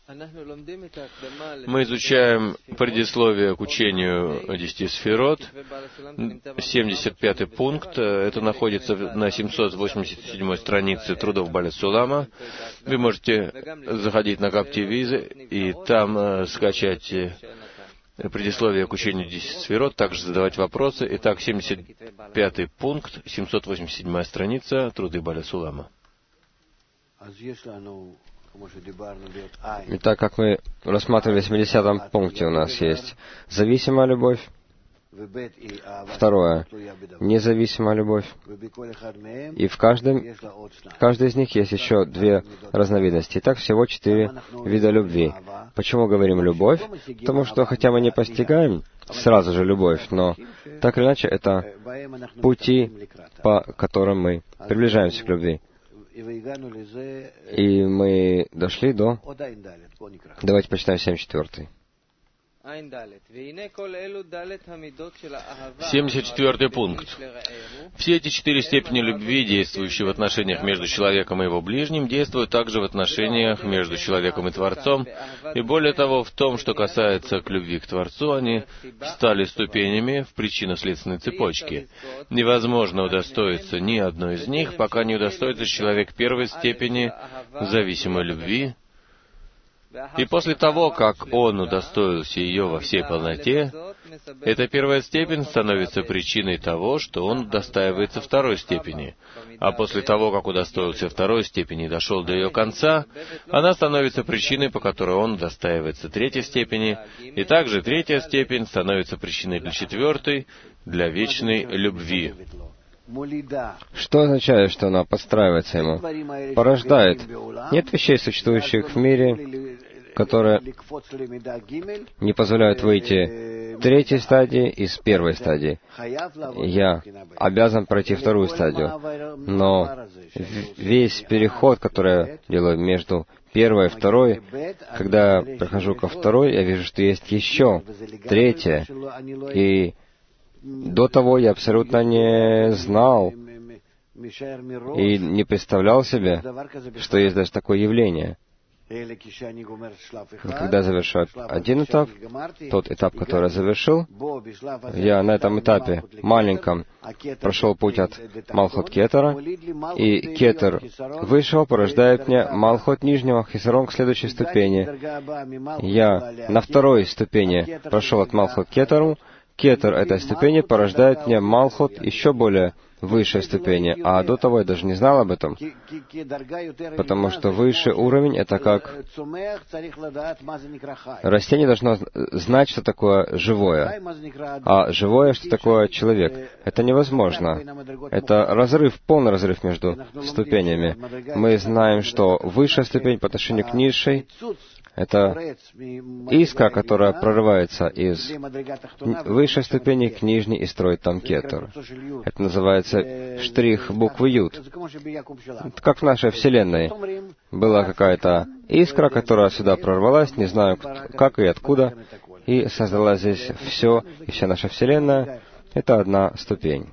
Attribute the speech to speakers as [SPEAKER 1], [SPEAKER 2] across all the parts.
[SPEAKER 1] Мы изучаем предисловие к учению 10 сферот. 75-й пункт. Это находится на 787-й странице трудов Баля Сулама. Вы можете заходить на Каптивизы и там скачать предисловие к учению 10 сферот, также задавать вопросы. Итак, 75-й пункт, 787-я страница, труды Баля Сулама.
[SPEAKER 2] Итак, как мы рассматривали в 70-м пункте, у нас есть зависимая любовь. Второе — независимая любовь. И в каждой из них есть еще две разновидности. Итак, всего 4 вида любви. Почему говорим «любовь»? Потому что, хотя мы не постигаем сразу же любовь, но так или иначе это пути, по которым мы приближаемся к любви. И мы дошли до... Давайте почитаем 74-й.
[SPEAKER 1] 74-й пункт. Все эти 4 степени любви, действующие в отношениях между человеком и его ближним, действуют также в отношениях между человеком и Творцом. И более того, в том, что касается к любви к Творцу, они стали ступенями в причинно-следственной цепочке. Невозможно удостоиться ни одной из них, пока не удостоится человек первой степени зависимой любви. И после того, как он удостоился ее во всей полноте, эта первая степень становится причиной того, что он удостаивается второй степени. А после того, как удостоился второй степени и дошел до ее конца, она становится причиной, по которой он удостаивается третьей степени, и также третья степень становится причиной для четвертой, для вечной любви.
[SPEAKER 2] Что означает, что она подстраивается ему? Порождает. Нет вещей, существующих в мире, которые не позволяют выйти третьей стадии из первой стадии. Я обязан пройти вторую стадию. Но весь переход, который я делаю между первой и второй, когда я прихожу ко второй, я вижу, что есть еще третья. И до того я абсолютно не знал и не представлял себе, что есть даже такое явление. Когда я завершаю один этап, тот этап, который я завершил, я на этом этапе, маленьком, прошел путь от Малхот Кетера, и Кетер вышел, порождает мне Малхот нижнего, Хисарон к следующей ступени. Я на второй ступени прошел от Малхот Кетеру, Кетер этой ступени порождает мне Малхот еще более высшей ступени, а до того я даже не знал об этом, потому что высший уровень — это как растение должно знать, что такое живое, а живое, что такое человек. Это невозможно. Это разрыв, полный разрыв между ступенями. Мы знаем, что высшая ступень по отношению к низшей — это искра, которая прорывается из высшей ступени к нижней и строит там кетер. Это называется штрих буквы Юд. Как в нашей Вселенной. Была какая-то искра, которая сюда прорвалась, не знаю как и откуда, и создала здесь все, и вся наша Вселенная — это одна ступень.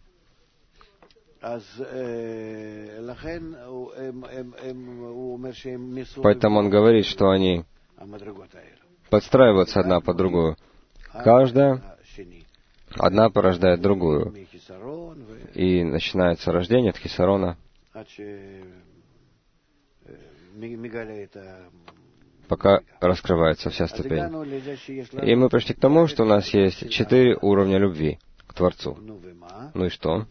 [SPEAKER 2] Поэтому он говорит, что они подстраиваются одна под другую. Каждая, одна порождает другую. И начинается рождение от Хисарона, пока раскрывается вся ступень. И мы пришли к тому, что у нас есть 4 уровня любви к Творцу. Ну и что?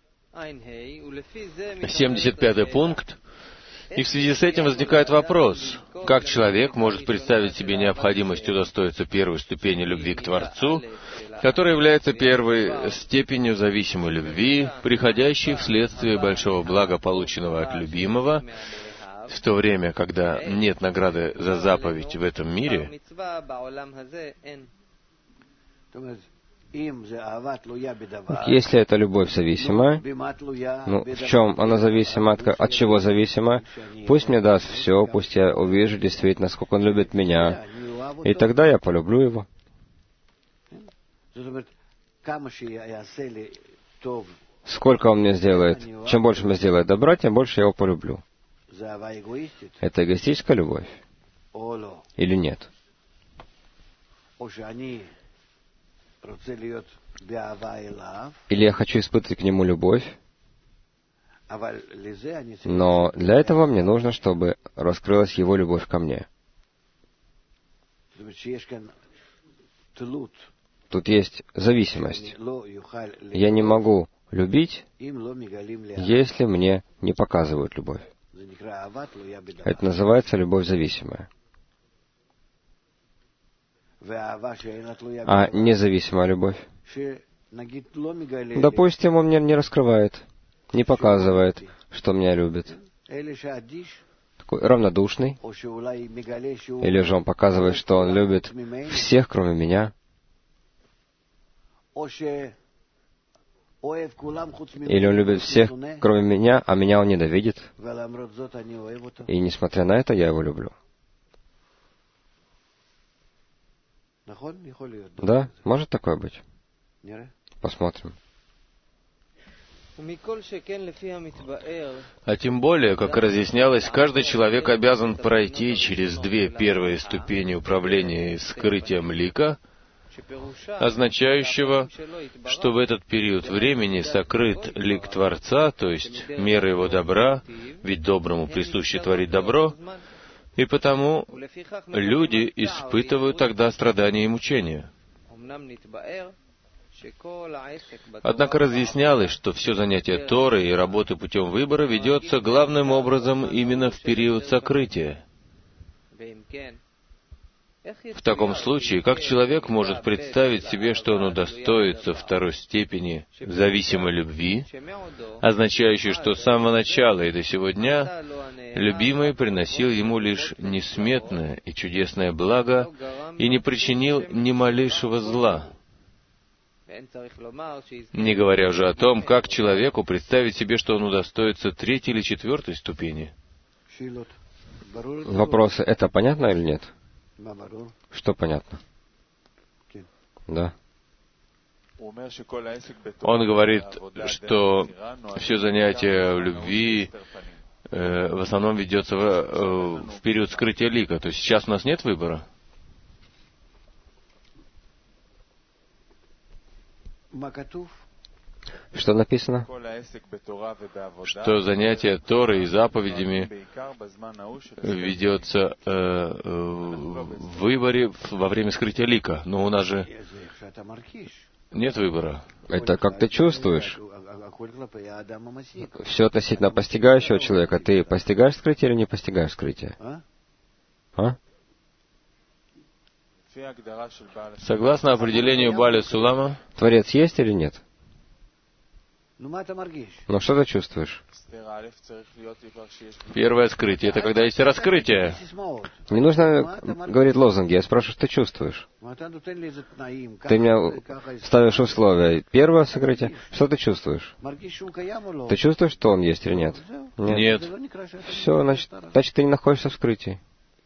[SPEAKER 1] 75-й пункт. И в связи с этим возникает вопрос, как человек может представить себе необходимость удостоиться первой ступени любви к Творцу, которая является первой степенью зависимой любви, приходящей вследствие большого блага, полученного от любимого, в то время, когда нет награды за заповедь в этом мире.
[SPEAKER 2] Если это любовь зависимая, в чем она зависима, от чего зависима? Пусть мне даст все, пусть я увижу действительно, сколько он любит меня, и тогда я полюблю его. Сколько он мне сделает, чем больше мне сделает добра, тем больше я его полюблю. Это эгоистическая любовь. или нет. Или я хочу испытывать к нему любовь, но для этого мне нужно, чтобы раскрылась его любовь ко мне. Тут есть зависимость. Я не могу любить, если мне не показывают любовь. Это называется любовь зависимая. А независимая любовь? Допустим, он мне не раскрывает, не показывает, что меня любит. Такой равнодушный. Или же он показывает, что он любит всех, кроме меня. Или он любит всех, кроме меня, а меня он ненавидит. И несмотря на это, я его люблю. Да, может такое быть. Посмотрим.
[SPEAKER 1] А тем более, как разъяснялось, каждый человек обязан пройти через две первые ступени управления и скрытием лика, означающего, что в этот период времени сокрыт лик Творца, то есть мера его добра, ведь доброму присуще творить добро, и потому люди испытывают тогда страдания и мучения. Однако разъяснялось, что все занятие Торой и работы путем выбора ведется главным образом именно в период сокрытия. В таком случае, как человек может представить себе, что он удостоится второй степени зависимой любви, означающей, что с самого начала и до сего дня любимый приносил ему лишь несметное и чудесное благо и не причинил ни малейшего зла? Не говоря уже о том, как человеку представить себе, что он удостоится третьей или четвертой ступени.
[SPEAKER 2] Вопросы, это понятно или нет? Что понятно? Да.
[SPEAKER 1] Он говорит, что все занятие в любви в основном ведется в период скрытия лика. То есть сейчас у нас нет выбора?
[SPEAKER 2] Что написано?
[SPEAKER 1] Что занятие Торой и заповедями ведется в выборе во время скрытия лика. Но у нас же нет выбора.
[SPEAKER 2] Это как ты чувствуешь. Все относительно постигающего человека. Ты постигаешь скрытие или не постигаешь скрытие? А?
[SPEAKER 1] Согласно определению Бааля Сулама,
[SPEAKER 2] Творец есть или нет? Ну что ты чувствуешь?
[SPEAKER 1] Первое скрытие — это когда есть раскрытие.
[SPEAKER 2] Не нужно говорить лозунги, я спрашиваю, что ты чувствуешь. Ты мне ставишь условия. Первое сокрытие, что ты чувствуешь? Ты чувствуешь, что он есть или нет?
[SPEAKER 1] Нет.
[SPEAKER 2] Все, значит, ты не находишься в скрытии.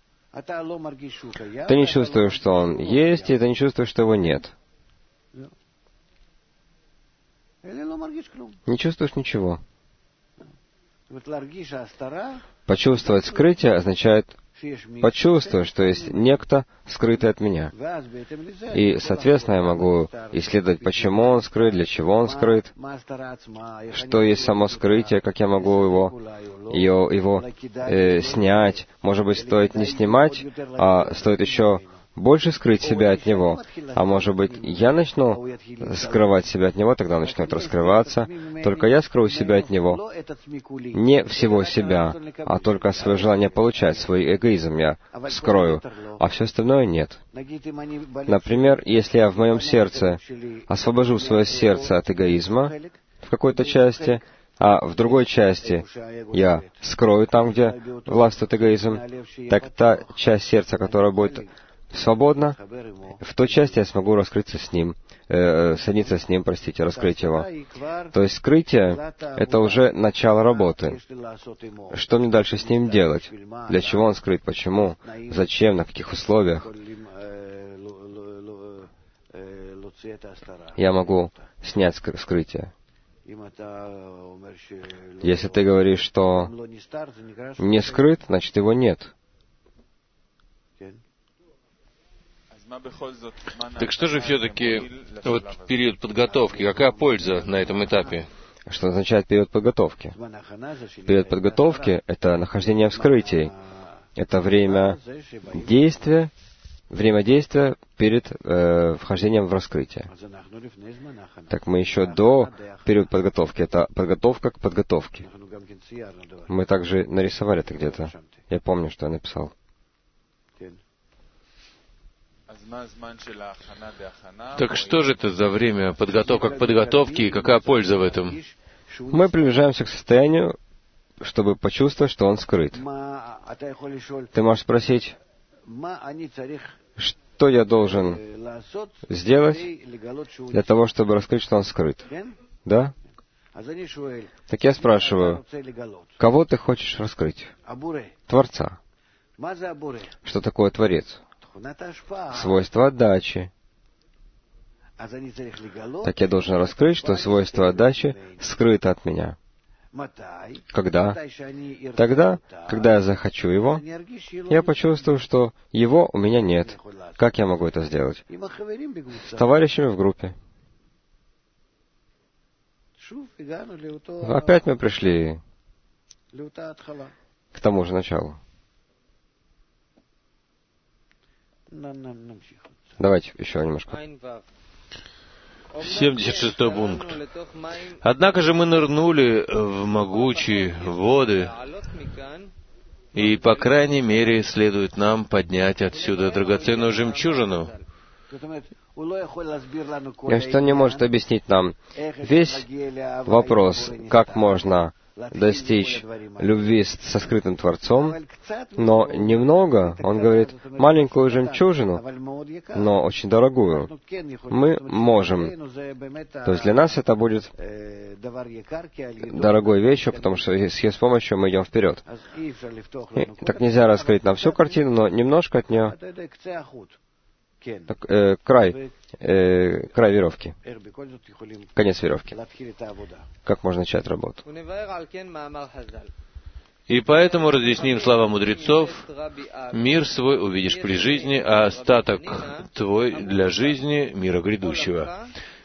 [SPEAKER 2] Ты не чувствуешь, что он есть, и ты не чувствуешь, что его нет. Не чувствуешь ничего. Почувствовать скрытие означает почувствовать, что есть некто, скрытый от меня. И, соответственно, я могу исследовать, почему он скрыт, для чего он скрыт, что есть само скрытие, как я могу его снять. Может быть, стоит не снимать, а стоит еще больше скрыть себя от него. А может быть, я начну скрывать себя от него, тогда он начнет раскрываться. Только я скрою себя от него. Не всего себя, а только свое желание получать, свой эгоизм я скрою, а все остальное нет. Например, если я в моем сердце освобожу свое сердце от эгоизма в какой-то части, а в другой части я скрою там, где властвует эгоизм, так та часть сердца, которая будет свободно, в той части я смогу раскрыться с ним, соединиться с ним, раскрыть его. То есть скрытие — это уже начало работы. Что мне дальше с ним делать? Для чего он скрыт? Почему? Зачем? На каких условиях? Я могу снять скрытие. Если ты говоришь, что не скрыт, значит его нет.
[SPEAKER 1] Так что же все-таки вот период подготовки, какая польза на этом этапе?
[SPEAKER 2] Что означает период подготовки? Период подготовки — это нахождение в скрытии. Это время действия перед вхождением в раскрытие. Так мы еще до периода подготовки. Это подготовка к подготовке. Мы также нарисовали это где-то. Я помню, что я написал.
[SPEAKER 1] Так что же это за время подготовка к подготовке и какая польза в этом?
[SPEAKER 2] Мы приближаемся к состоянию, чтобы почувствовать, что он скрыт. Ты можешь спросить, что я должен сделать для того, чтобы раскрыть, что он скрыт? Да? Так я спрашиваю, кого ты хочешь раскрыть? Творца. Что такое Творец? Свойство отдачи. Так я должен раскрыть, что свойство отдачи скрыто от меня. Когда? Тогда, когда я захочу его, я почувствую, что его у меня нет. Как я могу это сделать? С товарищами в группе. Опять мы пришли к тому же началу. Давайте еще немножко.
[SPEAKER 1] 76 пункт. Однако же мы нырнули в могучие воды, и, по крайней мере, следует нам поднять отсюда драгоценную жемчужину.
[SPEAKER 2] И что не может объяснить нам весь вопрос, как можно достичь любви со скрытым Творцом, но немного, он говорит, маленькую жемчужину, но очень дорогую, мы можем. То есть для нас это будет дорогой вещью, потому что с ее помощью мы идем вперед. И так нельзя раскрыть нам всю картину, но немножко от нее, край веревки, конец веревки. Как можно начать работу?
[SPEAKER 1] И поэтому разъясним слова мудрецов: «Мир свой увидишь при жизни, а остаток твой для жизни мира грядущего».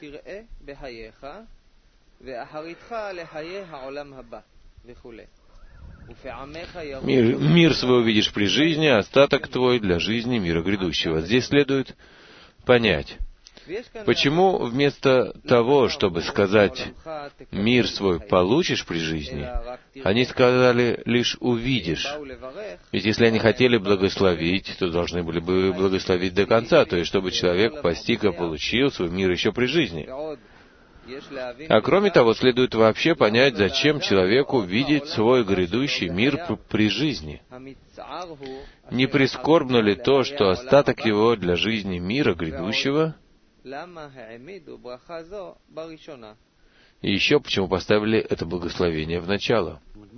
[SPEAKER 1] Мир свой увидишь при жизни, а остаток твой для жизни мира грядущего. Здесь следует понять, почему вместо того, чтобы сказать «мир свой получишь при жизни», они сказали лишь «увидишь». Ведь если они хотели благословить, то должны были бы благословить до конца, то есть чтобы человек постиг и получил свой мир еще при жизни. А кроме того, следует вообще понять, зачем человеку видеть свой грядущий мир при жизни. Не прискорбно ли то, что остаток его для жизни мира грядущего? И еще почему поставили это благословение в начало?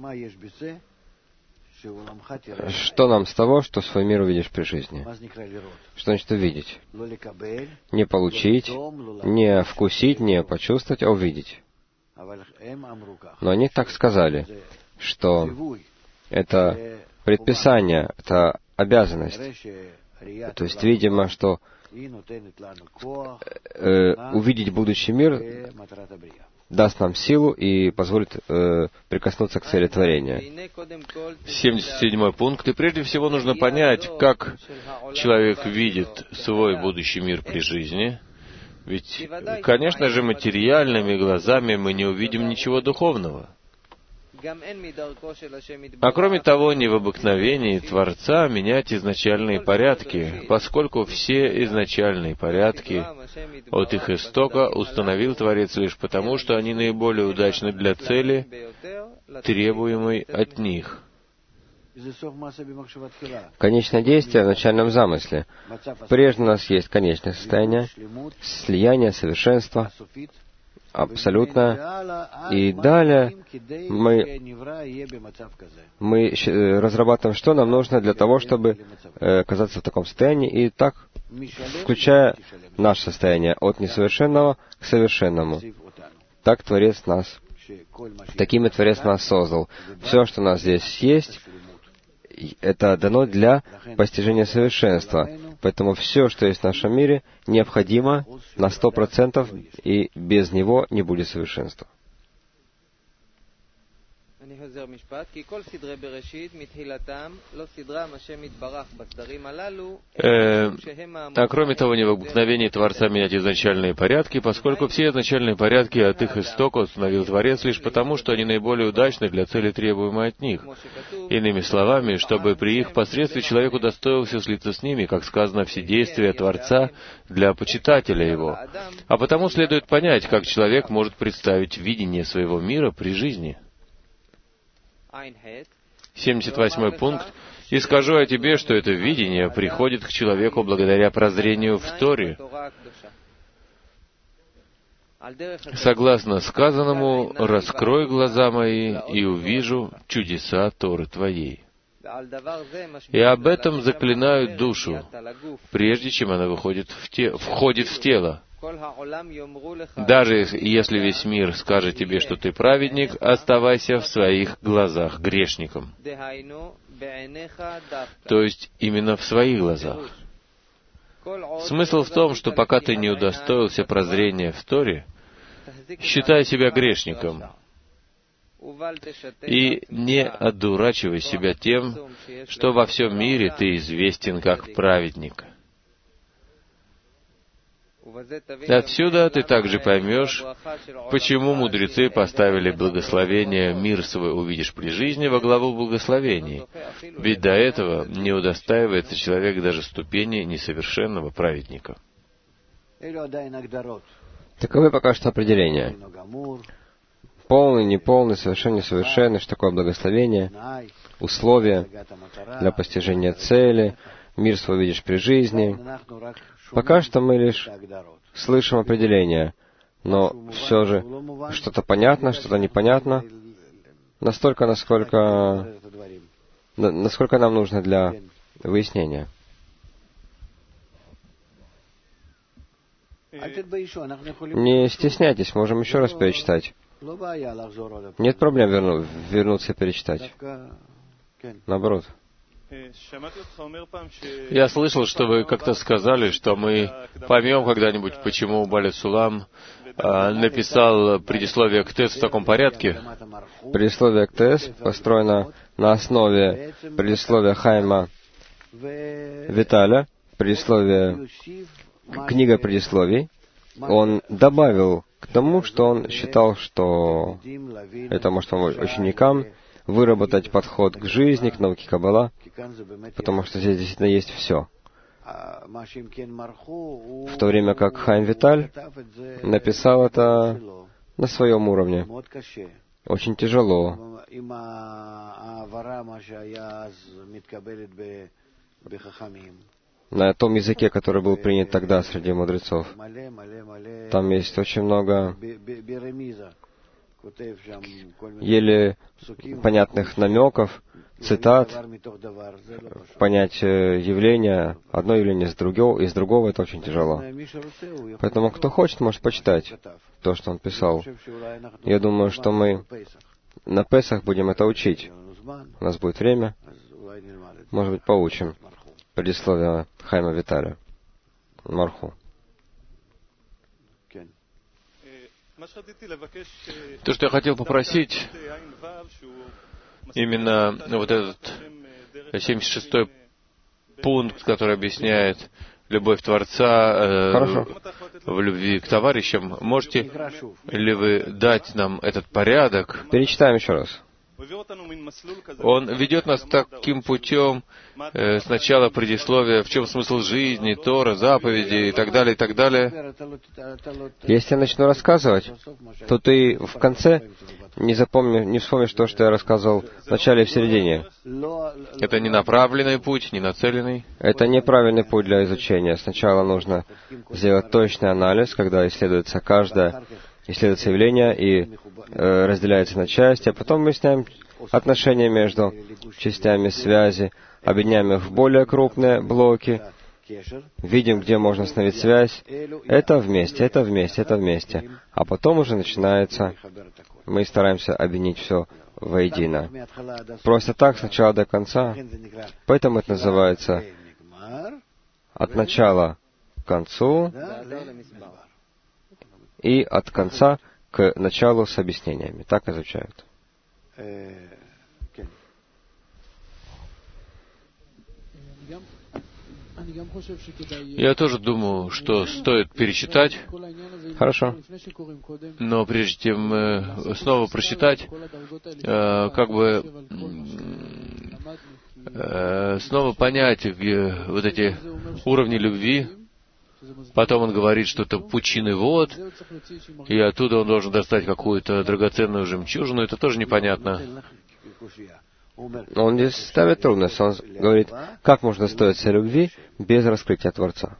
[SPEAKER 2] Что нам с того, что свой мир увидишь при жизни? Что значит увидеть? Не получить, не вкусить, не почувствовать, а увидеть. Но они так сказали, что это предписание, это обязанность. То есть, видимо, что увидеть будущий мир даст нам силу и позволит прикоснуться к цели творения.
[SPEAKER 1] 77 пункт. И прежде всего нужно понять, как человек видит свой будущий мир при жизни. Ведь, конечно же, материальными глазами мы не увидим ничего духовного. А кроме того, не в обыкновении Творца менять изначальные порядки, поскольку все изначальные порядки от их истока установил Творец лишь потому, что они наиболее удачны для цели, требуемой от них.
[SPEAKER 2] Конечное действие в начальном замысле. Прежде у нас есть конечное состояние, слияние, совершенство, абсолютно. И далее мы разрабатываем, что нам нужно для того, чтобы оказаться в таком состоянии, и так, включая наше состояние от несовершенного к совершенному. Так Творец нас, такими Творец нас создал. Все, что у нас здесь есть, это дано для постижения совершенства. Поэтому все, что есть в нашем мире, необходимо на 100%, и без него не будет совершенства.
[SPEAKER 1] А кроме того, не в обыкновении Творца менять изначальные порядки, поскольку все изначальные порядки от их истока установил Творец лишь потому, что они наиболее удачны для цели, требуемой от них. Иными словами, чтобы при их посредстве человек удостоился слиться с ними, как сказано, все действия Творца для почитателя его. А потому следует понять, как человек может представить видение своего мира при жизни. 78 пункт. «И скажу я тебе, что это видение приходит к человеку благодаря прозрению в Торе. Согласно сказанному, раскрой глаза мои и увижу чудеса Торы твоей. И об этом заклинают душу, прежде чем она входит в тело. Даже если весь мир скажет тебе, что ты праведник, оставайся в своих глазах грешником». То есть именно в своих глазах. Смысл в том, что пока ты не удостоился прозрения в Торе, считай себя грешником и не одурачивай себя тем, что во всем мире ты известен как праведник. Отсюда ты также поймешь, почему мудрецы поставили благословение «Мир свой увидишь при жизни» во главу благословений, ведь до этого не удостаивается человек даже ступени несовершенного праведника.
[SPEAKER 2] Таковы пока что определения. Полный, неполный, совершенно несовершенный, что такое благословение, условия для постижения цели, мир свой видишь при жизни. Пока что мы лишь слышим определения, но все же что-то понятно, что-то непонятно, настолько, насколько нам нужно для выяснения. Не стесняйтесь, можем еще раз перечитать. Нет проблем вернуться и перечитать. Наоборот.
[SPEAKER 1] Я слышал, что вы как-то сказали, что мы поймем когда-нибудь, почему Баля Сулам написал предисловие к ТЭС в таком порядке.
[SPEAKER 2] Предисловие к ТЭС построено на основе предисловия Хайма Виталя, книга предисловий. Он добавил к тому, что он считал, что это может помочь ученикам выработать подход к жизни, к науке Каббала, потому что здесь действительно есть все. В то время как Хайм Виталь написал это на своем уровне. Очень тяжело. На том языке, который был принят тогда среди мудрецов. Там есть очень много еле понятных намеков, цитат, понять явления, одно явление из другого, это очень тяжело. Поэтому кто хочет, может почитать то, что он писал. Я думаю, что мы на Песах будем это учить. У нас будет время, может быть, поучим предисловие Хайма Виталя. Марху.
[SPEAKER 1] То, что я хотел попросить, именно вот этот 76-й пункт, который объясняет любовь Творца в любви к товарищам, можете ли вы дать нам этот порядок?
[SPEAKER 2] Перечитаем еще раз.
[SPEAKER 1] Он ведет нас таким путем, сначала предисловие, в чем смысл жизни, Тора, заповеди и так далее, и так далее.
[SPEAKER 2] Если я начну рассказывать, то ты в конце не вспомнишь то, что я рассказывал в начале и в середине.
[SPEAKER 1] Это не направленный путь, не нацеленный.
[SPEAKER 2] Это неправильный путь для изучения. Сначала нужно сделать точный анализ, когда исследуется явление и разделяется на части, а потом выясняем отношения между частями связи, объединяем их в более крупные блоки видим, где можно установить связь. Это вместе, это вместе, это вместе. А потом уже начинается, мы стараемся объединить все воедино. Просто так, с начала до конца. Поэтому это называется от начала к концу и от конца к началу с объяснениями. Так изучают.
[SPEAKER 1] Я тоже думаю, что стоит перечитать.
[SPEAKER 2] Хорошо.
[SPEAKER 1] Но прежде чем снова прочитать, снова понять вот эти уровни любви. Потом он говорит, что это пучины вод, и оттуда он должен достать какую-то драгоценную жемчужину. Это тоже непонятно.
[SPEAKER 2] Он здесь ставит трудность. Он говорит, как можно достоиться любви без раскрытия Творца.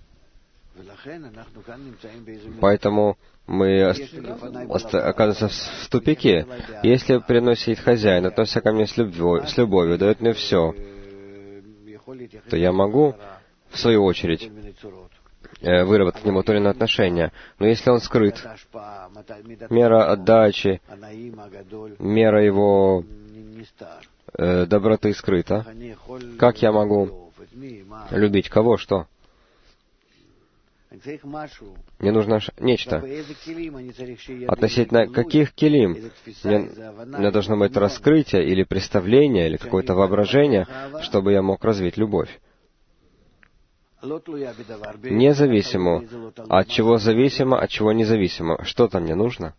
[SPEAKER 2] Поэтому мы оказываемся в тупике. Если приносит хозяин, относится ко мне с любовью, дает мне все, то я могу, в свою очередь, выработать к нему то или иное отношение. Но если он скрыт, мера отдачи, мера его доброты скрыта, как я могу любить кого, что? Мне нужно нечто. Относительно каких килим? Мне должно быть раскрытие или представление, или какое-то воображение, чтобы я мог развить любовь. Независимо. От чего зависимо, от чего независимо. Что-то мне нужно.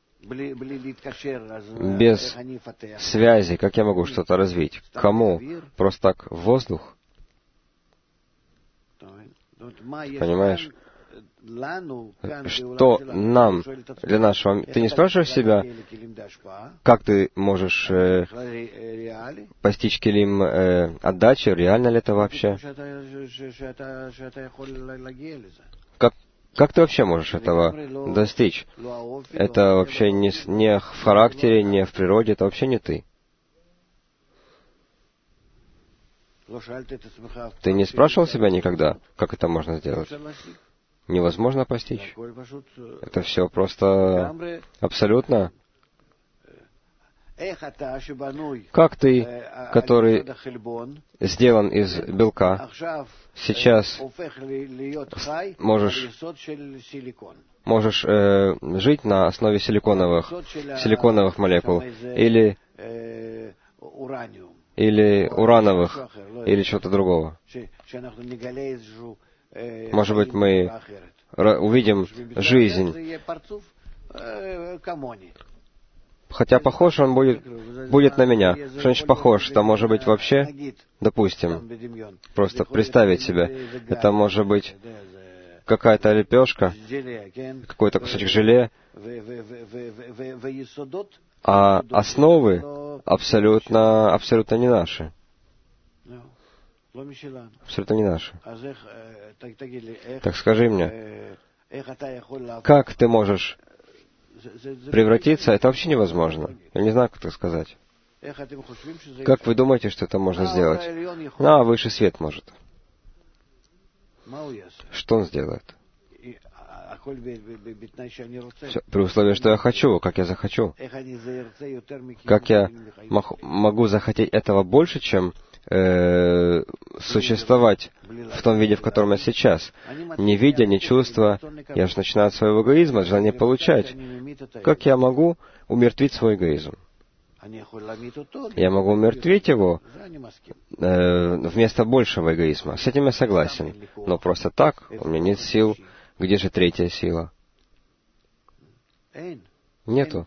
[SPEAKER 2] Без связи, как я могу что-то развить? Кому? Просто так, в воздух? Понимаешь? Что нам, для нашего... Ты не спрашиваешь себя, как ты можешь постичь килим отдачи, реально ли это вообще? Как ты вообще можешь этого достичь? Это вообще не в характере, не в природе, это вообще не ты. Ты не спрашивал себя никогда, как это можно сделать? Невозможно постичь. Это все просто абсолютно. Как ты, который сделан из белка, сейчас можешь жить на основе силиконовых молекул или урановых, или чего-то другого. Может быть, мы увидим жизнь. Хотя похож он будет на меня. Что значит похож? Это может быть вообще, допустим, просто представить себе. Это может быть какая-то лепешка, какой-то кусочек желе, а основы абсолютно не наши. Абсолютно не наши. Так скажи мне, как ты можешь превратиться? Это вообще невозможно. Я не знаю, как это сказать. Как вы думаете, что это можно сделать? Высший свет может. Что он сделает? Все, при условии, что я хочу, как я захочу. Как я могу захотеть этого больше, чем существовать в том виде, в котором я сейчас. Не видя, не чувствуя, я же начинаю от своего эгоизма, от желания получать. Как я могу умертвить свой эгоизм? Я могу умертвить его вместо большего эгоизма. С этим я согласен. Но просто так у меня нет сил. Где же третья сила? Нету.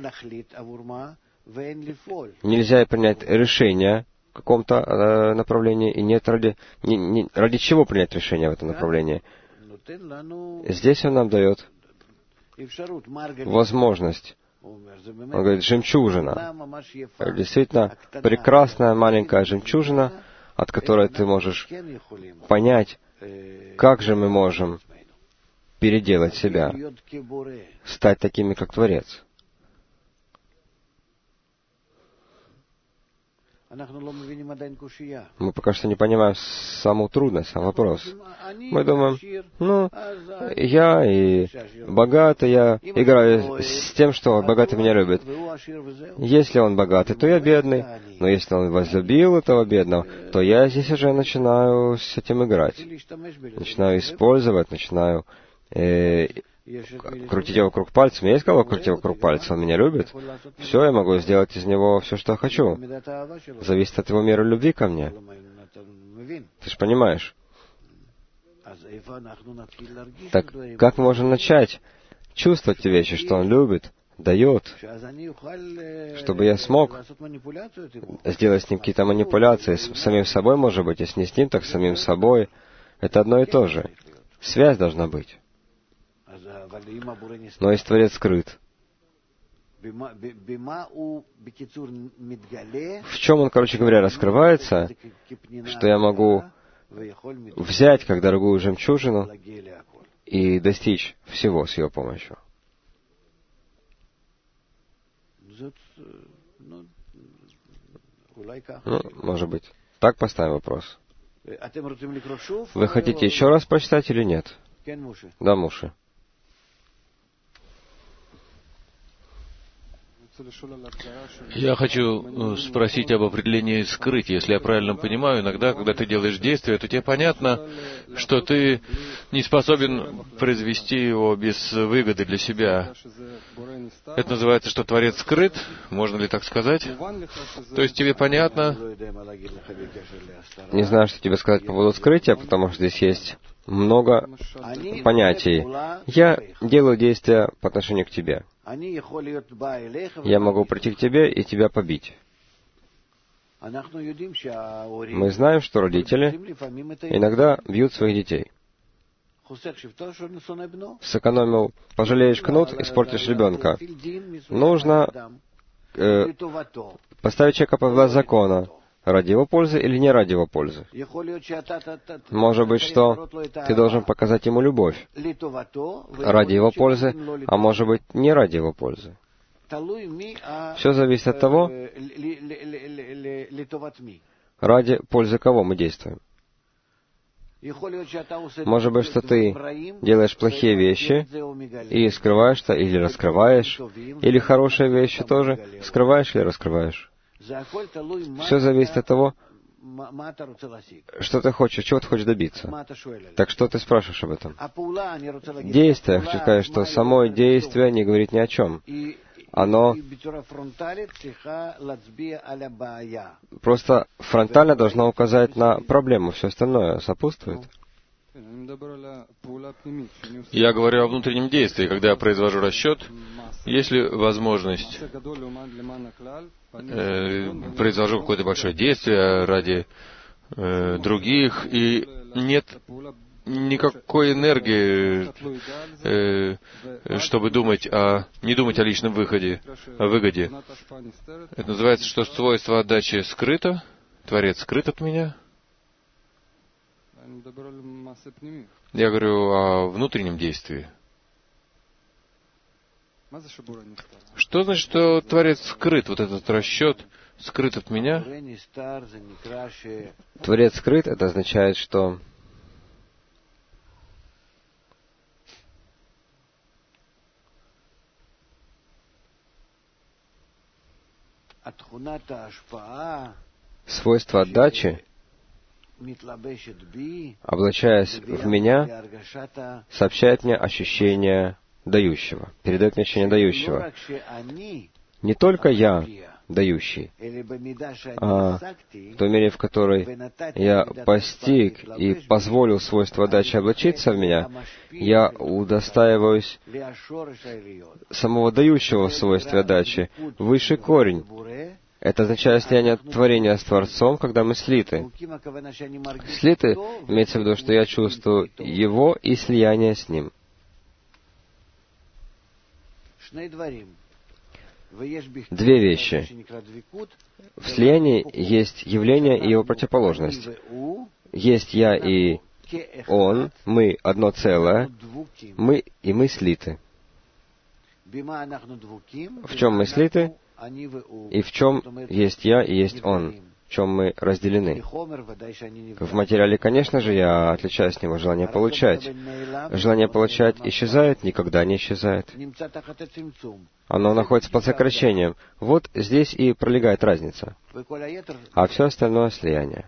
[SPEAKER 2] Нельзя принять решение в каком-то направлении, и нет ради чего принять решение в этом направлении. Здесь он нам дает возможность. Он говорит, жемчужина. Действительно, прекрасная маленькая жемчужина, от которой ты можешь понять, как же мы можем переделать себя, стать такими, как Творец. Мы пока что не понимаем саму трудность, сам вопрос. Мы думаем, я и богатый, я играю с тем, что богатый меня любит. Если он богатый, то я бедный. Но если он возлюбил этого бедного, то я здесь уже начинаю с этим играть. Начинаю использовать, начинаю крутить его вокруг пальца. Есть кого крутить вокруг пальца? Он меня любит. Все, я могу сделать из него все, что хочу. Зависит от его меры любви ко мне. Ты же понимаешь? Так как можно начать чувствовать те вещи, что он любит, дает, чтобы я смог сделать с ним какие-то манипуляции, с самим собой, может быть, если не с ним, так с самим собой. Это одно и то же. Связь должна быть. Но если Творец скрыт, в чем он, короче говоря, раскрывается, что я могу взять как дорогую жемчужину и достичь всего с его помощью? Может быть. Так поставим вопрос. Вы хотите еще раз прочитать или нет? Да, Муши.
[SPEAKER 1] Я хочу спросить об определении «скрыть». Если я правильно понимаю, иногда, когда ты делаешь действие, то тебе понятно, что ты не способен произвести его без выгоды для себя. Это называется, что Творец скрыт, можно ли так сказать? То есть тебе понятно?
[SPEAKER 2] Не знаю, что тебе сказать по поводу скрытия, потому что здесь есть много понятий. Я делаю действия по отношению к тебе. Я могу прийти к тебе и тебя побить. Мы знаем, что родители иногда бьют своих детей. Сэкономил, пожалеешь кнут, испортишь ребенка. Нужно поставить человека под власть закона. Ради его пользы или не ради его пользы? Может быть, что ты должен показать ему любовь ради его пользы, а может быть, не ради его пользы. Все зависит от того, ради пользы кого мы действуем. Может быть, что ты делаешь плохие вещи и скрываешь-то или раскрываешь, или хорошие вещи тоже скрываешь или раскрываешь. Все зависит от того, что ты хочешь, чего ты хочешь добиться. Так что ты спрашиваешь об этом? Действие, я хочу сказать, что само действие не говорит ни о чем. Оно просто фронтально должно указать на проблему, все остальное сопутствует.
[SPEAKER 1] Я говорю о внутреннем действии. Когда я произвожу расчет, есть ли возможность, произвожу какое-то большое действие ради других, и нет никакой энергии, чтобы не думать о личном выгоде. Это называется, что свойство отдачи скрыто, Творец скрыт от меня. Я говорю о внутреннем действии. Что значит, что Творец скрыт, вот этот расчет скрыт от меня?
[SPEAKER 2] Творец скрыт, это означает, что свойство отдачи, облачаясь в меня, сообщает мне ощущение дающего, передает мне ощущение дающего. Не только я дающий, а в той мере, в которой я постиг и позволил свойство отдачи облачиться в меня, я удостаиваюсь самого дающего свойства отдачи, высший корень. Это означает слияние творения с Творцом, когда мы слиты. Слиты имеется в виду, что я чувствую Его и слияние с Ним. Две вещи. В слиянии есть явление и его противоположность. Есть я и Он, мы одно целое, мы и мы слиты. В чем мы слиты? И в чем есть я и есть Он. чем мы разделены. В материале, конечно же, я отличаюсь от него желание получать. Желание получать исчезает, никогда не исчезает. Оно находится под сокращением. Вот здесь и пролегает разница. А все остальное — слияние.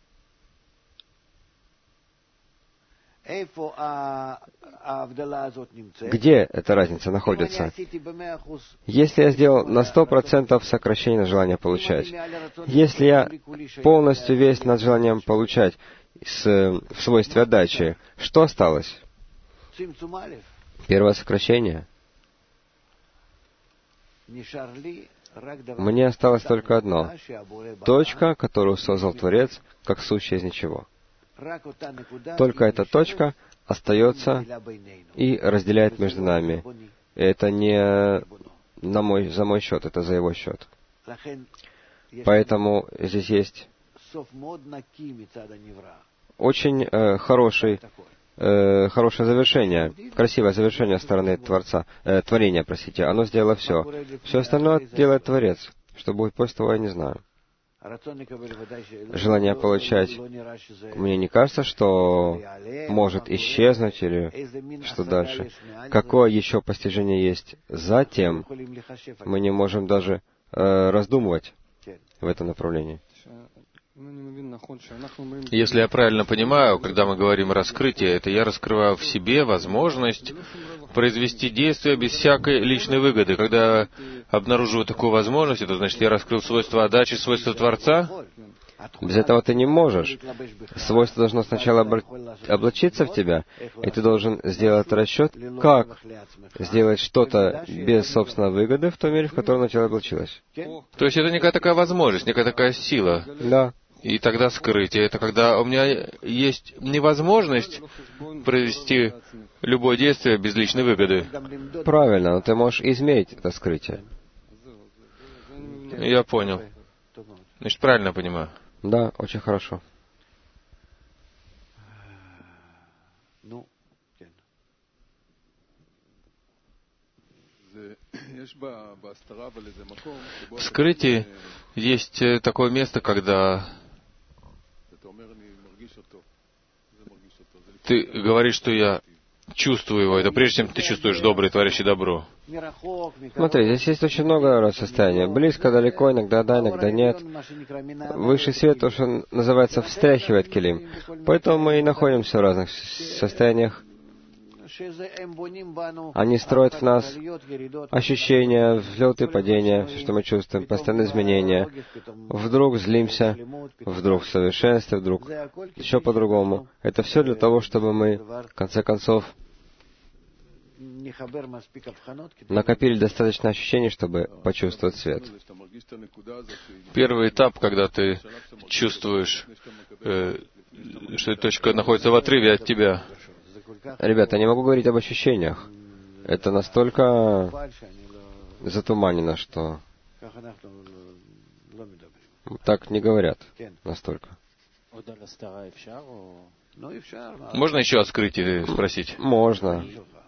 [SPEAKER 2] Где эта разница находится? Если я сделал на 100% сокращение желания получать, если я полностью весь над желанием получать в свойстве отдачи, что осталось? Первое сокращение. Мне осталось только одно. Точка, которую создал Творец, как сущее из ничего. Только эта точка остается и разделяет между нами. Это не за мой счет, это за его счет. Поэтому здесь есть очень хорошее завершение, красивое завершение стороны творения, простите. Оно сделало все. Все остальное делает Творец. Что будет после того, я не знаю. Желание получать, мне не кажется, что может исчезнуть или что дальше. Какое еще постижение есть затем, мы не можем даже раздумывать в этом направлении.
[SPEAKER 1] Если я правильно понимаю, когда мы говорим раскрытие, это я раскрываю в себе возможность произвести действие без всякой личной выгоды. Когда обнаруживаю такую возможность, это значит, я раскрыл свойства отдачи, свойства Творца.
[SPEAKER 2] Без этого ты не можешь. Свойство должно сначала облачиться в тебя, и ты должен сделать расчет, как сделать что-то без собственной выгоды в том мире, в котором оно тело облачилось.
[SPEAKER 1] То есть это некая такая возможность, некая такая сила.
[SPEAKER 2] Да.
[SPEAKER 1] И тогда скрытие — это когда у меня есть невозможность произвести любое действие без личной выгоды.
[SPEAKER 2] Правильно, но ты можешь измерить это скрытие.
[SPEAKER 1] Я понял. Значит, правильно понимаю.
[SPEAKER 2] Да, очень хорошо.
[SPEAKER 1] В скрытии есть такое место, когда ты говоришь, что я чувствую его. Это прежде чем ты чувствуешь доброе, творящее добро.
[SPEAKER 2] Смотри, здесь есть очень много состояний. Близко, далеко, иногда да, иногда нет. Высший свет, то, что называется, встряхивает килим. Поэтому мы и находимся в разных состояниях. Они строят в нас ощущения, взлеты и падения, все, что мы чувствуем, постоянные изменения. Вдруг злимся, вдруг в совершенстве, вдруг еще по-другому. Это все для того, чтобы мы, в конце концов, накопили достаточно ощущений, чтобы почувствовать свет.
[SPEAKER 1] Первый этап, когда ты чувствуешь, что эта точка находится в отрыве от тебя.
[SPEAKER 2] Ребята, я не могу говорить об ощущениях. Это настолько затуманено, что так не говорят настолько.
[SPEAKER 1] Можно еще о скрытии спросить?
[SPEAKER 2] Можно.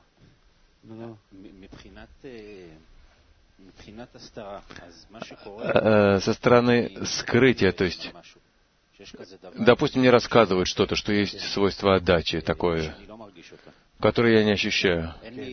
[SPEAKER 1] Со стороны скрытия, то есть, допустим, мне рассказывают что-то, что есть свойство отдачи такое, которое я не ощущаю.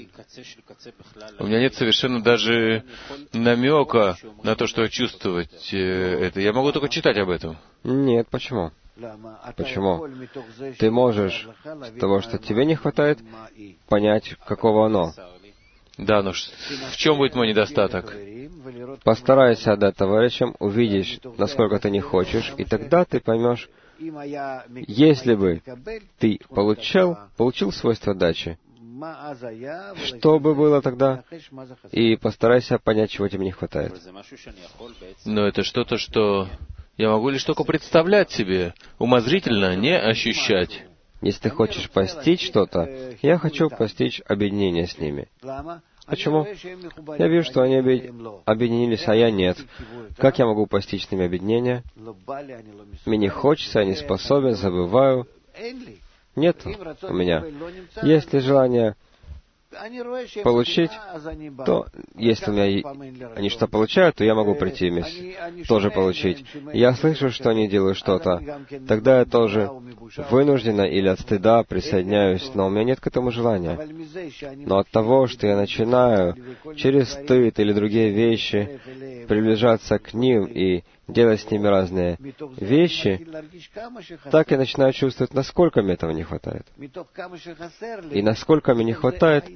[SPEAKER 1] У меня нет совершенно даже намека на то, что чувствовать это. Я могу только читать об этом.
[SPEAKER 2] Нет, почему? Почему? Ты можешь с того, что тебе не хватает, понять, каково оно.
[SPEAKER 1] Да, но в чем будет мой недостаток?
[SPEAKER 2] Постарайся отдать товарищам, увидишь, насколько ты не хочешь, и тогда ты поймешь, если бы ты получил свойство отдачи, что бы было тогда? И постарайся понять, чего тебе не хватает.
[SPEAKER 1] Но это что-то, что я могу лишь только представлять себе, умозрительно не ощущать.
[SPEAKER 2] Если ты хочешь постичь что-то, я хочу постичь объединение с ними. Почему? Я вижу, что они объединились, а я нет. Как я могу постичь с ними объединение? Мне не хочется, я не способен, забываю. Нет у меня. Если желание получить, то если у меня они что получают, то я могу прийти тоже получить. Я слышу, что они делают что-то, тогда я тоже вынужденно или от стыда присоединяюсь, но у меня нет к этому желания. Но от того, что я начинаю через стыд или другие вещи приближаться к ним и делать с ними разные вещи, так я начинаю чувствовать, насколько мне этого не хватает. И насколько мне не хватает,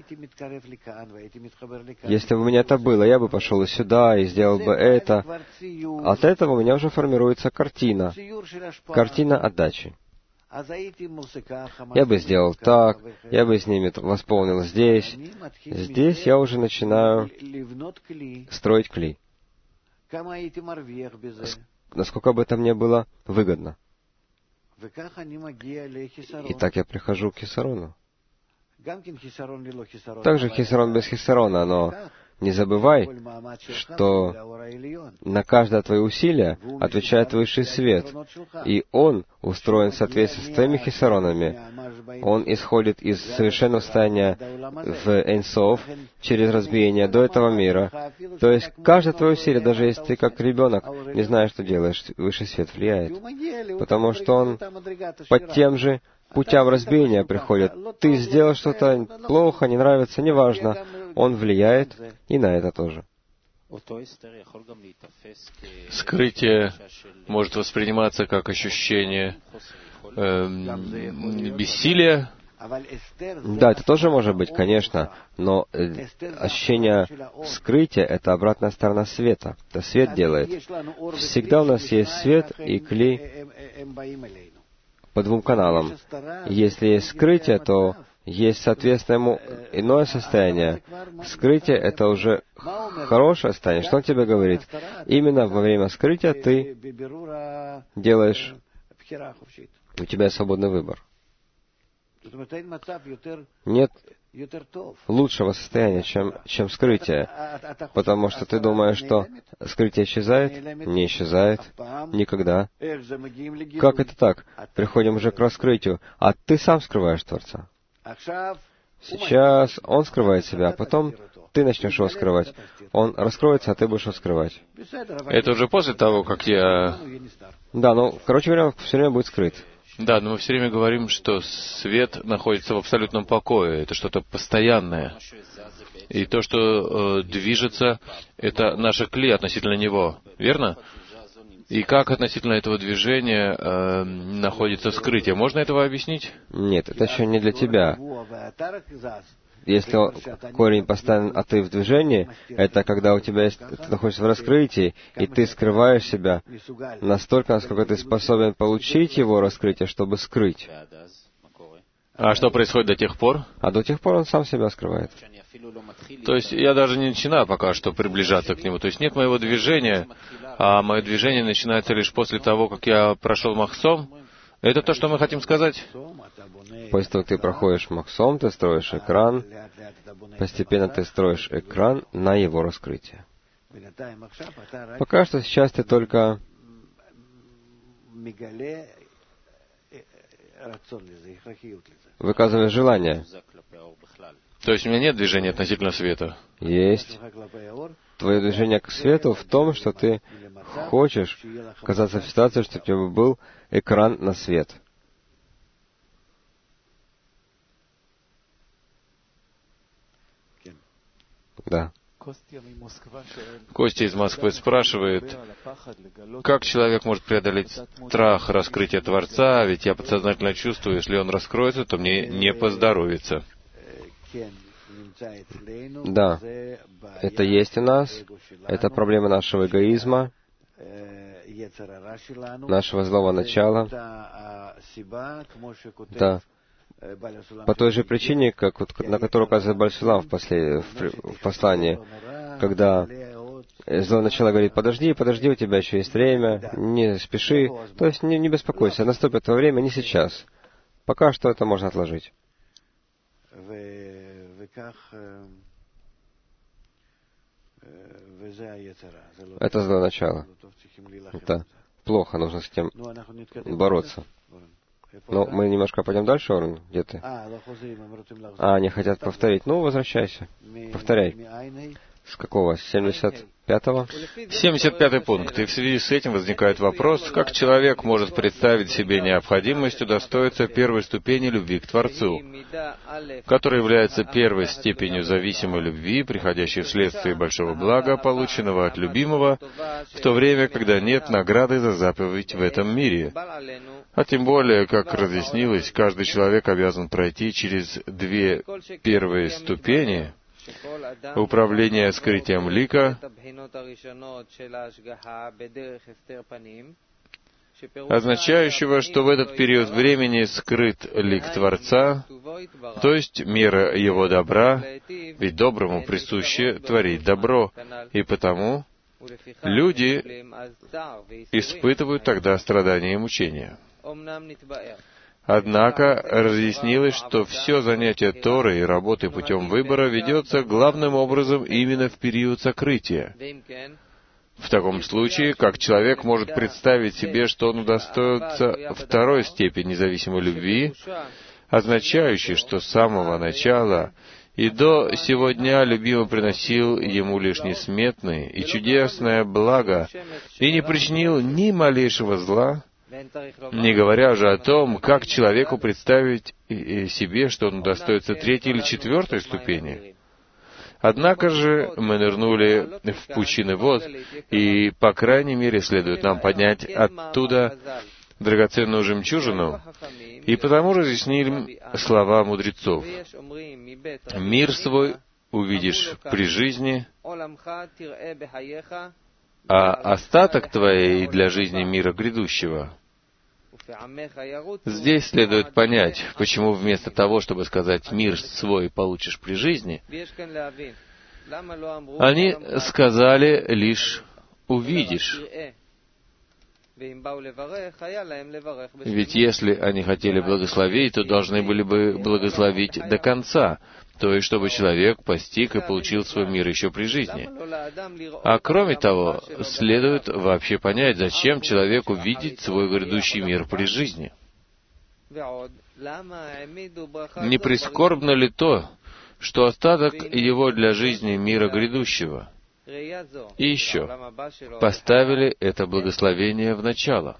[SPEAKER 2] если бы у меня это было, я бы пошел и сюда, и сделал бы это. От этого у меня уже формируется картина отдачи. Я бы сделал так, я бы с ними восполнил здесь. Здесь я уже начинаю строить кли. Насколько бы это мне было выгодно. И так я прихожу к хисарону. Также хисарон без хисарона, но не забывай, что на каждое твое усилие отвечает высший свет, и он устроен в соответствии с твоими хисаронами. Он исходит из совершенного состояния в Эйнсов через разбиение до этого мира. То есть каждое твое усилие, даже если ты как ребенок не знаешь, что делаешь, высший свет влияет, потому что он под тем же путям разбиения приходит. Ты сделал что-то плохо, не нравится, неважно. Он влияет и на это тоже.
[SPEAKER 1] Скрытие может восприниматься как ощущение бессилия.
[SPEAKER 2] Да, это тоже может быть, конечно, но ощущение скрытия — это обратная сторона света. Это свет делает. Всегда у нас есть свет и кли по двум каналам. Если есть скрытие, то есть, соответственно, ему иное состояние. Скрытие — это уже хорошее состояние. Что он тебе говорит? Именно во время скрытия ты делаешь, у тебя свободный выбор. Нет лучшего состояния, чем скрытие, потому что ты думаешь, что скрытие исчезает? Не исчезает. Никогда. Как это так? Приходим уже к раскрытию, а ты сам скрываешь Творца. Сейчас он скрывает себя, а потом ты начнешь его скрывать. Он раскроется, а ты будешь его скрывать.
[SPEAKER 1] Это уже после того, как я...
[SPEAKER 2] Да, короче говоря, он все время будет скрыт.
[SPEAKER 1] Да, но мы все время говорим, что свет находится в абсолютном покое. Это что-то постоянное. И то, что движется, это наша кли относительно него. Верно? И как относительно этого движения находится скрытие? Можно этого объяснить?
[SPEAKER 2] Нет, это еще не для тебя. Если корень постоянен, а ты в движении, это когда у тебя есть, ты находишься в раскрытии, и ты скрываешь себя настолько, насколько ты способен получить его раскрытие, чтобы скрыть.
[SPEAKER 1] А что происходит до тех пор?
[SPEAKER 2] А до тех пор он сам себя скрывает.
[SPEAKER 1] То есть я даже не начинаю пока что приближаться к нему. То есть нет моего движения, а мое движение начинается лишь после того, как я прошел махсом. Это то, что мы хотим сказать?
[SPEAKER 2] После того, как ты проходишь махсом, ты строишь экран, постепенно ты строишь экран на его раскрытие. Пока что сейчас ты только выказываешь желание.
[SPEAKER 1] То есть у меня нет движения относительно света?
[SPEAKER 2] Есть. Твое движение к свету в том, что ты хочешь оказаться в ситуации, чтобы у тебя был экран на свет. Да.
[SPEAKER 1] Костя из Москвы спрашивает, как человек может преодолеть страх раскрытия Творца, ведь я подсознательно чувствую, если он раскроется, то мне не поздоровится.
[SPEAKER 2] Да, это есть у нас, это проблема нашего эгоизма, нашего злого начала. Да. По той же причине, на которую указывает Баль-Сулам в послании, когда злое начало говорит: подожди, у тебя еще есть время, не спеши, то есть не беспокойся, наступит твое время, не сейчас. Пока что это можно отложить. Это злое начало. Это плохо, нужно с этим бороться. Ну, мы немножко пойдем дальше, Орен, где ты? Они хотят повторить. Ну, возвращайся. Повторяй. С какого? С 75-го?
[SPEAKER 1] 75-й пункт. И в связи с этим возникает вопрос, как человек может представить себе необходимость удостоиться первой ступени любви к Творцу, которая является первой степенью зависимой любви, приходящей вследствие большого блага, полученного от любимого, в то время, когда нет награды за заповедь в этом мире. А тем более, как разъяснилось, каждый человек обязан пройти через две первые ступени управления скрытием лика, означающего, что в этот период времени скрыт лик Творца, то есть мера Его добра, ведь доброму присуще творить добро, и потому люди испытывают тогда страдания и мучения. Однако разъяснилось, что все занятие Торой и работы путем выбора ведется главным образом именно в период сокрытия. В таком случае, как человек может представить себе, что он удостоится второй степени независимой любви, означающей, что с самого начала и до сего дня любимый приносил ему лишь несметное и чудесное благо и не причинил ни малейшего зла, не говоря же о том, как человеку представить себе, что он удостоится третьей или четвертой ступени. Однако же мы нырнули в пучины вод, и, по крайней мере, следует нам поднять оттуда драгоценную жемчужину, и потому разъяснили слова мудрецов. «Мир свой увидишь при жизни, а остаток твоей для жизни мира грядущего». Здесь следует понять, почему вместо того, чтобы сказать «мир свой получишь при жизни», они сказали лишь «увидишь». Ведь если они хотели благословить, то должны были бы благословить до конца, то есть чтобы человек постиг и получил свой мир еще при жизни. А кроме того, следует вообще понять, зачем человеку видеть свой грядущий мир при жизни. Не прискорбно ли то, что остаток его для жизни мира грядущего? И еще, поставили это благословение в начало.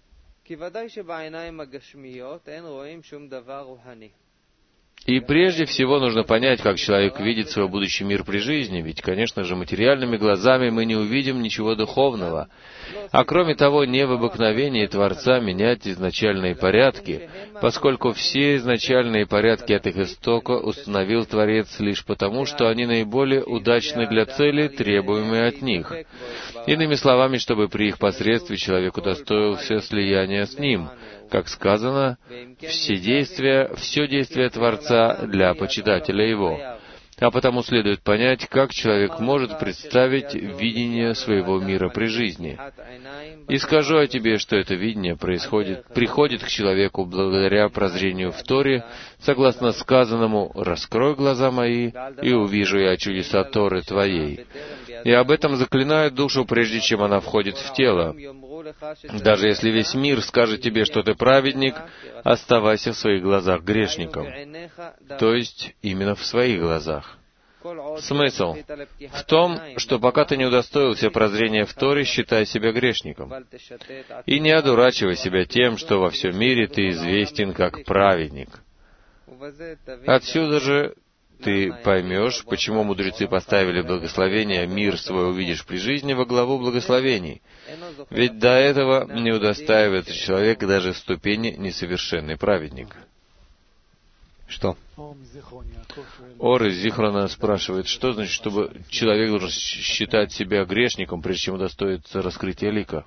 [SPEAKER 1] И прежде всего нужно понять, как человек видит свой будущий мир при жизни, ведь, конечно же, материальными глазами мы не увидим ничего духовного. А кроме того, не в обыкновении Творца менять изначальные порядки, поскольку все изначальные порядки от их истока установил Творец лишь потому, что они наиболее удачны для цели, требуемой от них. Иными словами, чтобы при их посредстве человек удостоился слияния с Ним. Как сказано, все действия Творца для почитателя Его. А потому следует понять, как человек может представить видение своего мира при жизни. И скажу о тебе, что это видение приходит к человеку благодаря прозрению в Торе, согласно сказанному «Раскрой глаза мои, и увижу я чудеса Торы твоей». И об этом заклинает душу, прежде чем она входит в тело. Даже если весь мир скажет тебе, что ты праведник, оставайся в своих глазах грешником. То есть, именно в своих глазах. Смысл в том, что пока ты не удостоился прозрения в Торе, считай себя грешником. И не одурачивай себя тем, что во всем мире ты известен как праведник. Отсюда же ты поймешь, почему мудрецы поставили благословение «мир свой увидишь при жизни» во главу благословений. Ведь до этого не удостаивается человек даже ступени несовершенный праведник.
[SPEAKER 2] Что?
[SPEAKER 1] Ор из Зихрона спрашивает, что значит, чтобы человек должен считать себя грешником, прежде чем удостоится раскрытия лика?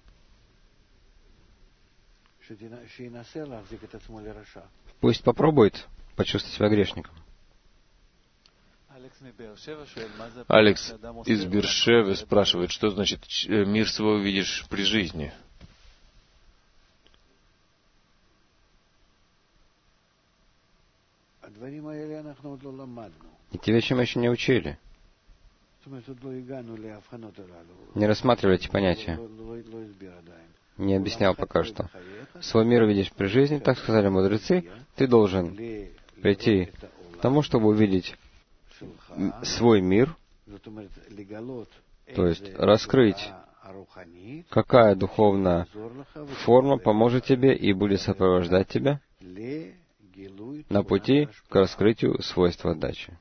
[SPEAKER 2] Пусть попробует почувствовать себя грешником.
[SPEAKER 1] Алекс из Бершевы спрашивает, что значит «мир свой увидишь при жизни».
[SPEAKER 2] Эти вещи мы еще не учили. Не рассматривали эти понятия. не объяснял пока что. Свой мир видишь при жизни, так сказали мудрецы, ты должен прийти к тому, чтобы увидеть свой мир, то есть раскрыть, какая духовная форма поможет тебе и будет сопровождать тебя на пути к раскрытию свойств отдачи.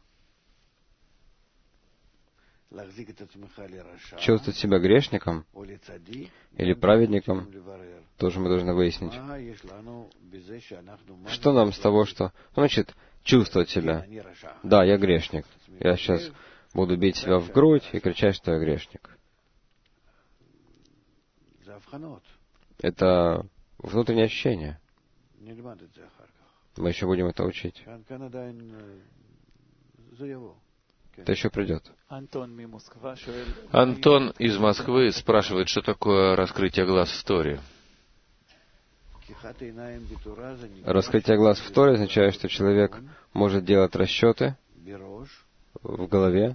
[SPEAKER 2] Чувствовать себя грешником или праведником, тоже мы должны выяснить. Что нам с того, что... Значит, чувствовать себя. Да, я грешник. Я сейчас буду бить себя в грудь и кричать, что я грешник. Это внутреннее ощущение. Мы еще будем это учить. Это еще придет.
[SPEAKER 1] Антон из Москвы спрашивает, что такое раскрытие глаз в Торе.
[SPEAKER 2] Раскрытие глаз в Торе означает, что человек может делать расчеты в голове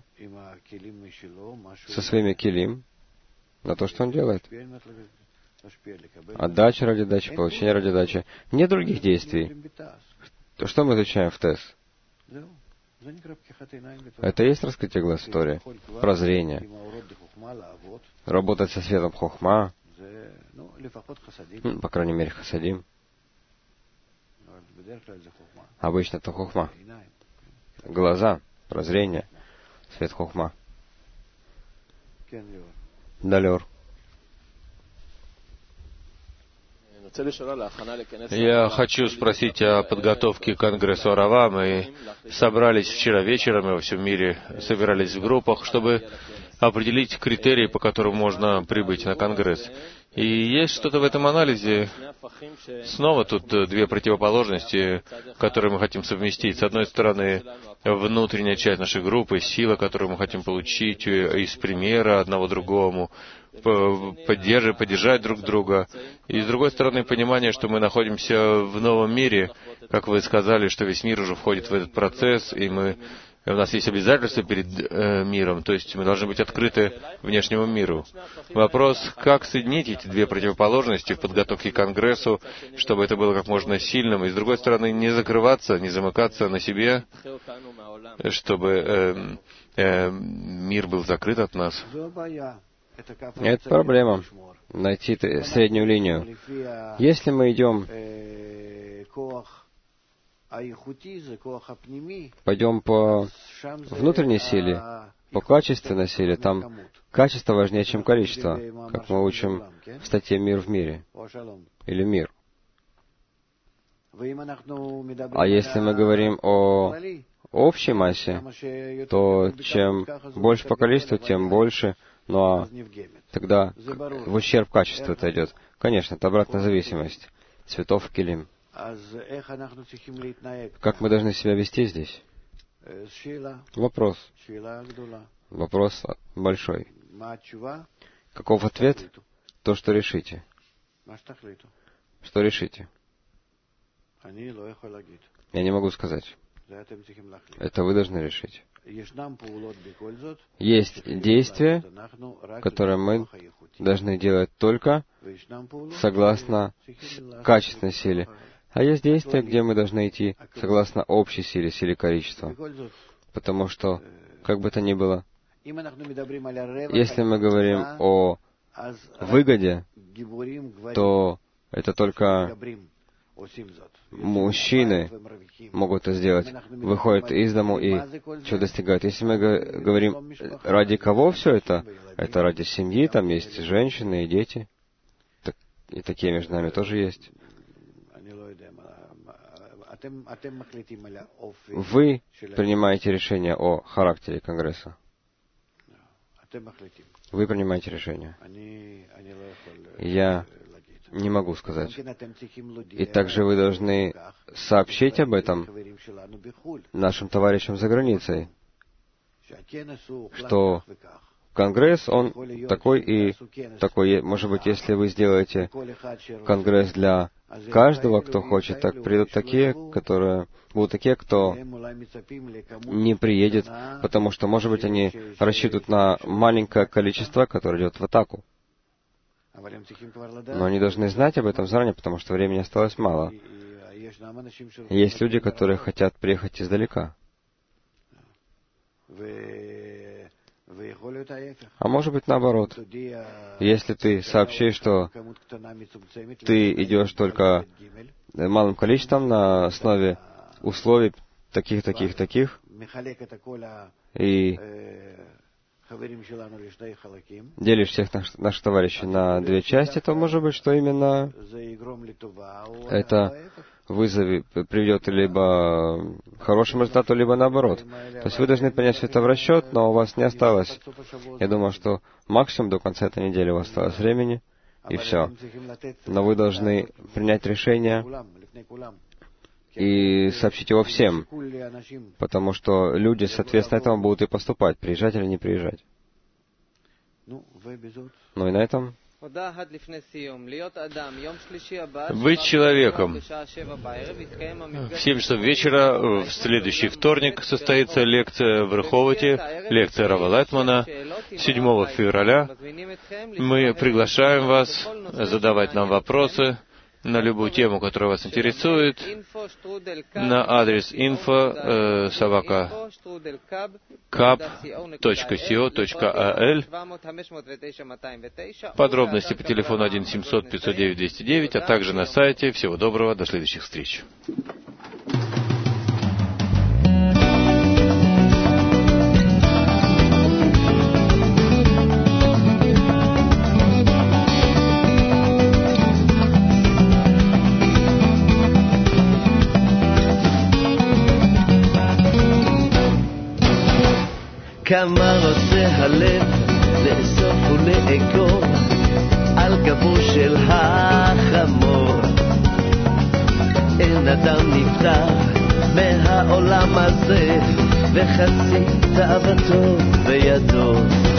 [SPEAKER 2] со своими келим на то, что он делает. Отдача ради дачи, получение ради дачи. Нет других действий. То, что мы изучаем в ТЭС? Это и есть раскрытие глаз в Торе. Прозрение. Работать со светом хохма. По крайней мере, хасадим. Обычно это хохма. Глаза, прозрение, свет хохма. Далер.
[SPEAKER 1] Я хочу спросить о подготовке к Конгрессу Арава. Мы собрались вчера вечером и во всем мире собирались в группах, чтобы определить критерии, по которым можно прибыть на Конгресс. И есть что-то в этом анализе. Снова тут две противоположности, которые мы хотим совместить. С одной стороны, внутренняя часть нашей группы, сила, которую мы хотим получить из примера одного другому, поддержать друг друга. И с другой стороны, понимание, что мы находимся в новом мире, как вы сказали, что весь мир уже входит в этот процесс, и у нас есть обязательства перед миром, то есть мы должны быть открыты внешнему миру. Вопрос, как соединить эти две противоположности в подготовке к Конгрессу, чтобы это было как можно сильным, и с другой стороны, не закрываться, не замыкаться на себе, чтобы мир был закрыт от нас.
[SPEAKER 2] Это проблема. Найти среднюю линию. Если мы идем, пойдем по внутренней силе, по качественной силе, там качество важнее, чем количество, как мы учим в статье «Мир в мире» или «Мир». А если мы говорим о общей массе, то чем больше по количеству, тем больше. Ну а тогда в ущерб качеству это идет. Конечно, это обратная зависимость. Цветов килим. Как мы должны себя вести здесь? Вопрос. Вопрос большой. Каков ответ? То, что решите. Что решите? Я не могу сказать. Это вы должны решить. Есть действия, которые мы должны делать только согласно качественной силе. А есть действия, где мы должны идти согласно общей силе, силе количества. Потому что, как бы то ни было, если мы говорим о выгоде, то это только мужчины могут это сделать, выходят из дому и что достигают. Если мы говорим, ради кого все это? Это ради семьи, там есть женщины и дети. И такие между нами тоже есть. Вы принимаете решение о характере Конгресса. Вы принимаете решение. Я не могу сказать. И также вы должны сообщить об этом нашим товарищам за границей, что Конгресс, он такой и такой. Может быть, если вы сделаете Конгресс для каждого, кто хочет, так придут такие, будут такие, кто не приедет, потому что, может быть, они рассчитывают на маленькое количество, которое идет в атаку. Но они должны знать об этом заранее, потому что времени осталось мало. Есть люди, которые хотят приехать издалека. А может быть наоборот. Если ты сообщишь, что ты идешь только малым количеством на основе условий таких, и делишь всех наших товарищей на две части, то может быть, что именно это приведет либо к хорошему результату, либо наоборот. То есть вы должны принять все это в расчет, но у вас не осталось, я думаю, что максимум до конца этой недели у вас осталось времени, и все. Но вы должны принять решение и сообщить его всем, потому что люди, соответственно, этому будут и поступать, приезжать или не приезжать. Ну и на этом.
[SPEAKER 1] Быть человеком. В 7 часов вечера, в следующий вторник, состоится лекция в Реховоте, лекция Рава Лайтмана, 7 февраля. Мы приглашаем вас задавать нам вопросы на любую тему, которая вас интересует, на адрес info@kab.co.al. Подробности по телефону 1-700-509-209, а также на сайте. Всего доброго, до следующих встреч.
[SPEAKER 3] כמה רוצה הלב לאסוף ולאגור על גבו של החמור. אין אדם נפטר מהעולם הזה וחצי תאוותו בידו.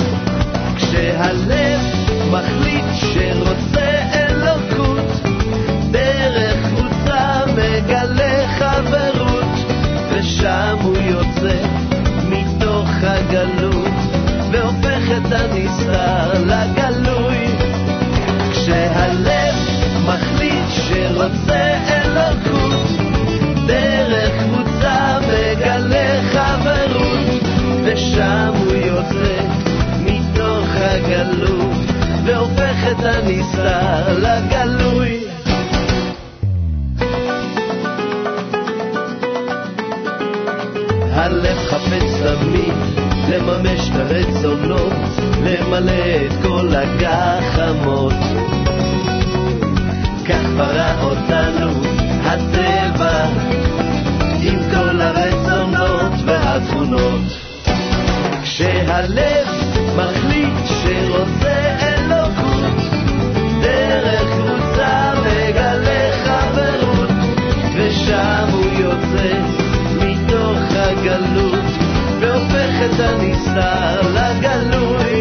[SPEAKER 3] כשהלב מחליט שרוצה אלוקות, דרך חוצה מגלה חברות, ושם הוא יוצא מתוך הגלות והופך את הנסתר לגלוי. כשהלב מחליט שרוצה אלוקות, דרך חוצה מגלה חברות, ושם הוא יוצא מתוך הגלות והופך את הנסתר לגלוי. הלב חפץ תמיד לממש את הרצונות, למלא את כל הגחמות. כך ברא אותנו הטבע עם כל הרצונות והתכונות. כשהלב מחליט שרוצה אלוקות, דרך חוצה מגלה חברות, ושם הוא יוצא מתוך הגלות והופך את הנסתר לגלוי.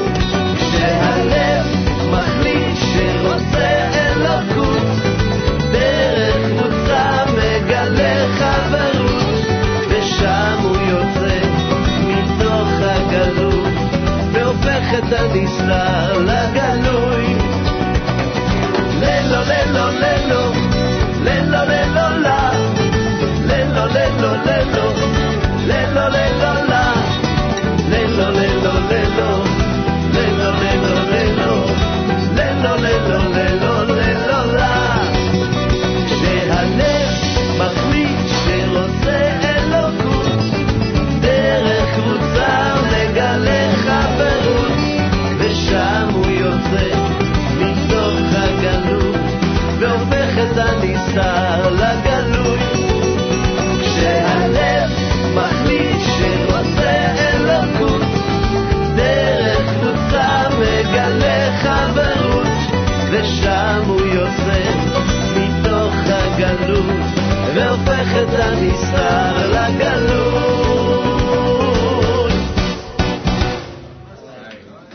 [SPEAKER 3] כשהלב מחליט שרוצה אלוקות, דרך חוצה מגלה חברות, ושם הוא יוצא מתוך הגלות והופך את הנסתר לגלוי. ללו ללו ללו ללו ללו לה, ללו ללו ללו ללו ללו